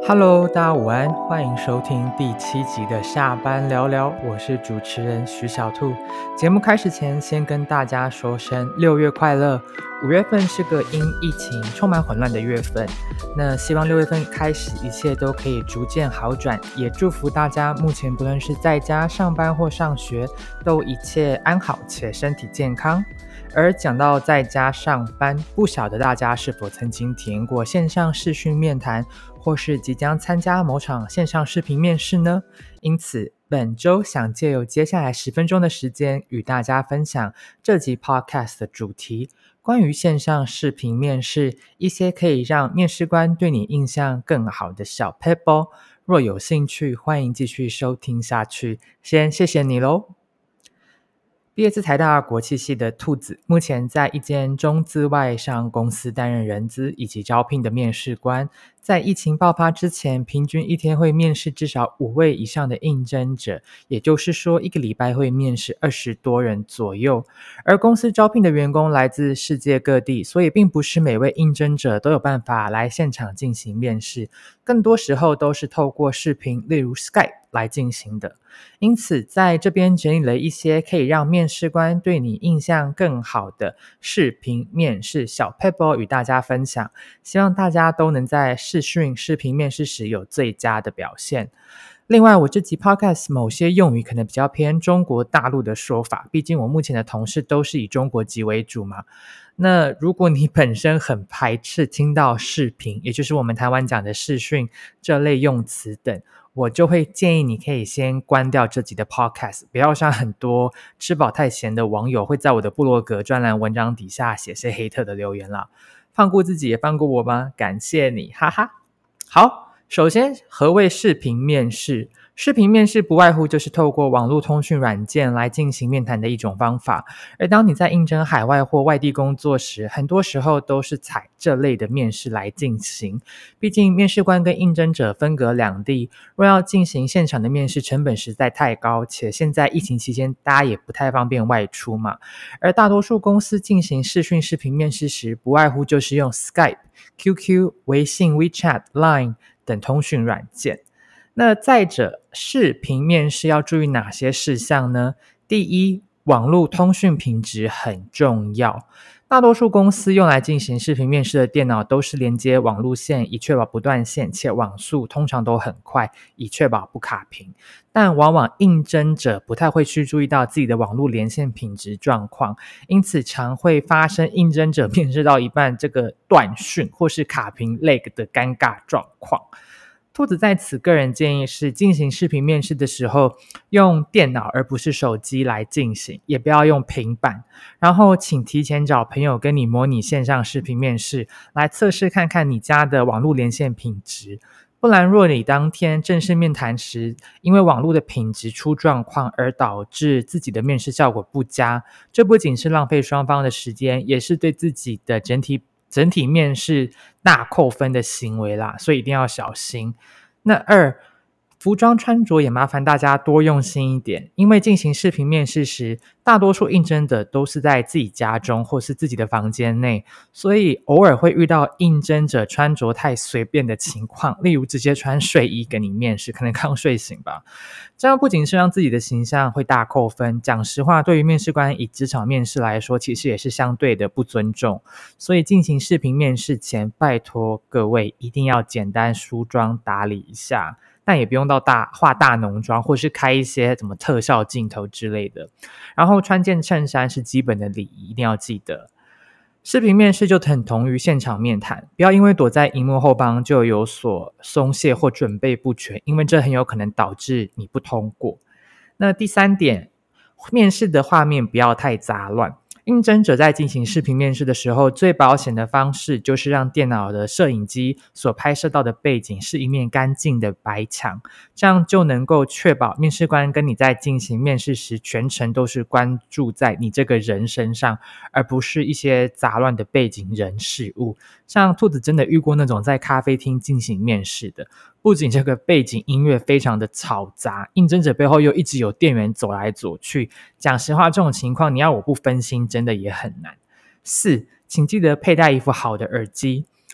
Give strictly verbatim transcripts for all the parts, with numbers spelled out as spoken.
Hello，大家午安，欢迎收听第七集的下班聊聊，我是主持人徐小兔。节目开始前，先跟大家说声六月快乐。五月份是个因疫情充满混乱的月份，那希望六月份开始一切都可以逐渐好转，也祝福大家目前不论是在家上班或上学，都一切安好且身体健康。而讲到在家上班，不晓得大家是否曾经体验过线上视讯面谈，或是即将参加某场线上视频面试呢？因此本周想借由接下来十分钟的时间与大家分享这集 podcast 的主题，关于线上视频面试一些可以让面试官对你印象更好的小 pebble。 若有兴趣，欢迎继续收听下去，先谢谢你咯。毕业自台大国际系的兔子，目前在一间中资外商公司担任人资以及招聘的面试官。在疫情爆发之前，平均一天会面试至少五位以上的应征者，也就是说一个礼拜会面试二十多人左右。而公司招聘的员工来自世界各地，所以并不是每位应征者都有办法来现场进行面试，更多时候都是透过视频，例如 Skype 来进行的。因此在这边整理了一些可以让面试官对你印象更好的视频面试小 pebble 与大家分享，希望大家都能在视讯视频面试时有最佳的表现。另外，我这集 podcast 某些用语可能比较偏中国大陆的说法，毕竟我目前的同事都是以中国籍为主嘛。那如果你本身很排斥听到视频，也就是我们台湾讲的视讯这类用词等，我就会建议你可以先关掉这集的 podcast， 不要像很多吃饱太闲的网友会在我的部落格专栏文章底下写些黑特的留言啦。放过自己也放过我吧，感谢你，哈哈。好，首先何谓视频面试？视频面试不外乎就是透过网络通讯软件来进行面谈的一种方法，而当你在应征海外或外地工作时，很多时候都是采这类的面试来进行。毕竟面试官跟应征者分隔两地，若要进行现场的面试，成本实在太高，且现在疫情期间大家也不太方便外出嘛。而大多数公司进行视讯视频面试时，不外乎就是用 Skype、Q Q、微信、WeChat、Line 等通讯软件。那再者，视频面试要注意哪些事项呢？第一，网络通讯品质很重要。大多数公司用来进行视频面试的电脑都是连接网路线，以确保不断线，且网速通常都很快，以确保不卡屏。但往往应征者不太会去注意到自己的网路连线品质状况，因此常会发生应征者面试到一半这个断讯或是卡屏 lag 的尴尬状况。兔子在此个人建议是，进行视频面试的时候用电脑而不是手机来进行，也不要用平板。然后请提前找朋友跟你模拟线上视频面试，来测试看看你家的网络连线品质。不然若你当天正式面谈时，因为网络的品质出状况而导致自己的面试效果不佳，这不仅是浪费双方的时间，也是对自己的整体整体面试大扣分的行为啦，所以一定要小心。那二，服装穿着也麻烦大家多用心一点，因为进行视频面试时，大多数应征的都是在自己家中或是自己的房间内，所以偶尔会遇到应征者穿着太随便的情况，例如直接穿睡衣跟你面试，可能刚睡醒吧。这样不仅是让自己的形象会大扣分，讲实话，对于面试官以职场面试来说，其实也是相对的不尊重。所以进行视频面试前，拜托各位一定要简单梳妆打理一下，但也不用到大化大浓妆，或是开一些什么特效镜头之类的。然后穿件衬衫是基本的礼仪，一定要记得。视频面试就等同于现场面谈，不要因为躲在荧幕后方就有所松懈或准备不全，因为这很有可能导致你不通过。那第三点，面试的画面不要太杂乱。应征者在进行视频面试的时候，最保险的方式就是让电脑的摄影机所拍摄到的背景是一面干净的白墙，这样就能够确保面试官跟你在进行面试时全程都是关注在你这个人身上，而不是一些杂乱的背景人事物。像兔子真的遇过那种在咖啡厅进行面试的，不仅这个背景音乐非常的嘈杂，应征者背后又一直有店员走来走去，讲实话这种情况你要我不分心真的也很难。四，请记得佩戴一副好的耳机。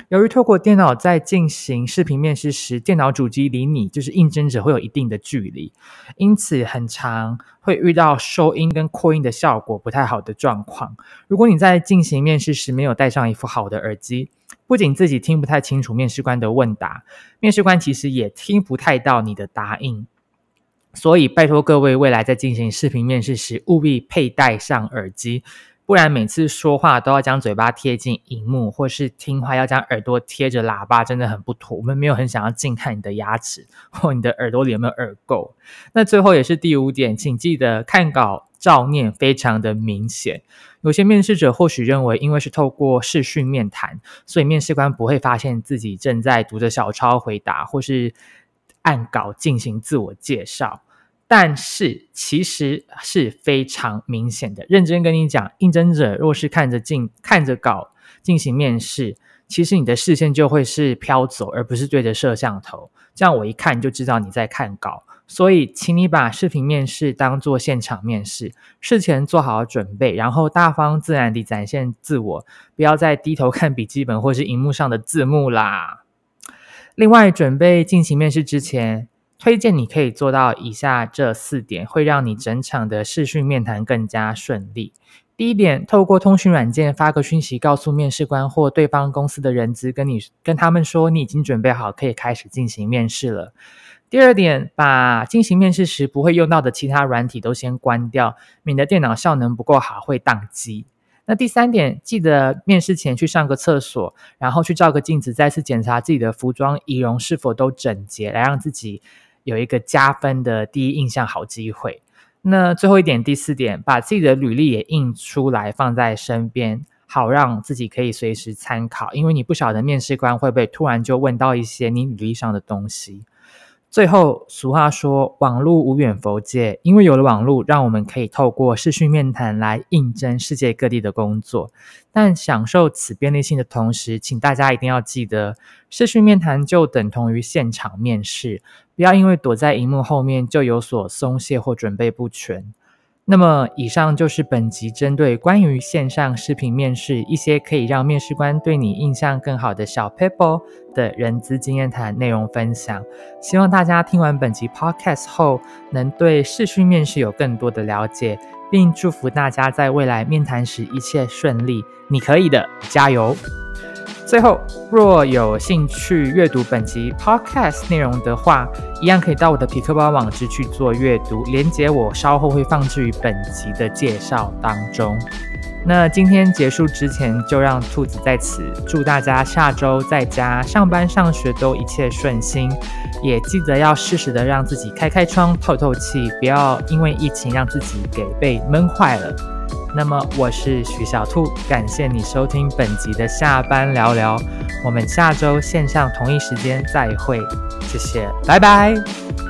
由于透过电脑在进行视频面试时，电脑主机离你就是应征者会有一定的距离，因此很常会遇到收音跟扩音的效果不太好的状况。如果你在进行面试时没有戴上一副好的耳机，不仅自己听不太清楚面试官的问答，面试官其实也听不太到你的答应。所以拜托各位未来在进行视频面试时务必佩戴上耳机，不然每次说话都要将嘴巴贴近荧幕，或是听话要将耳朵贴着喇叭，真的很不妥。我们没有很想要近看你的牙齿或你的耳朵里有没有耳垢。那最后也是第五点，请记得看稿照念非常的明显。有些面试者或许认为因为是透过视讯面谈，所以面试官不会发现自己正在读着小抄回答，或是按稿进行自我介绍，但是其实是非常明显的。认真跟你讲，应征者若是看着进看着稿进行面试，其实你的视线就会是飘走，而不是对着摄像头，这样我一看就知道你在看稿。所以请你把视频面试当作现场面试，事前做好准备，然后大方自然地展现自我，不要再低头看笔记本或是荧幕上的字幕啦。另外，准备进行面试之前，推荐你可以做到以下这四点，会让你整场的视讯面谈更加顺利。第一点，透过通讯软件发个讯息告诉面试官或对方公司的人资，跟你跟他们说你已经准备好可以开始进行面试了。第二点，把进行面试时不会用到的其他软体都先关掉，免得电脑效能不够好会宕机。那第三点，记得面试前去上个厕所，然后去照个镜子，再次检查自己的服装仪容是否都整洁，来让自己有一个加分的第一印象好机会。那最后一点，第四点，把自己的履历也印出来放在身边，好让自己可以随时参考，因为你不晓得面试官会不会突然就问到一些你履历上的东西。最后，俗话说网路无远弗届，因为有了网路，让我们可以透过视讯面谈来应征世界各地的工作。但享受此便利性的同时，请大家一定要记得，视讯面谈就等同于现场面试，不要因为躲在荧幕后面就有所松懈或准备不全。那么以上就是本集针对关于线上视频面试一些可以让面试官对你印象更好的小 pebble 的人资经验谈内容分享。希望大家听完本集 podcast 后能对视讯面试有更多的了解，并祝福大家在未来面谈时一切顺利。你可以的，加油！最后，若有兴趣阅读本集 podcast 内容的话，一样可以到我的痞客邦网址去做阅读，连结我稍后会放置于本集的介绍当中。那今天结束之前，就让兔子在此祝大家下周在家上班上学都一切顺心，也记得要适时的让自己开开窗透透气，不要因为疫情让自己给被闷坏了。那么我是许小兔，感谢你收听本集的下班聊聊，我们下周线上同一时间再会，谢谢，拜拜。